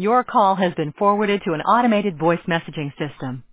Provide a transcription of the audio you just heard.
Your call has been forwarded to an automated voice messaging system.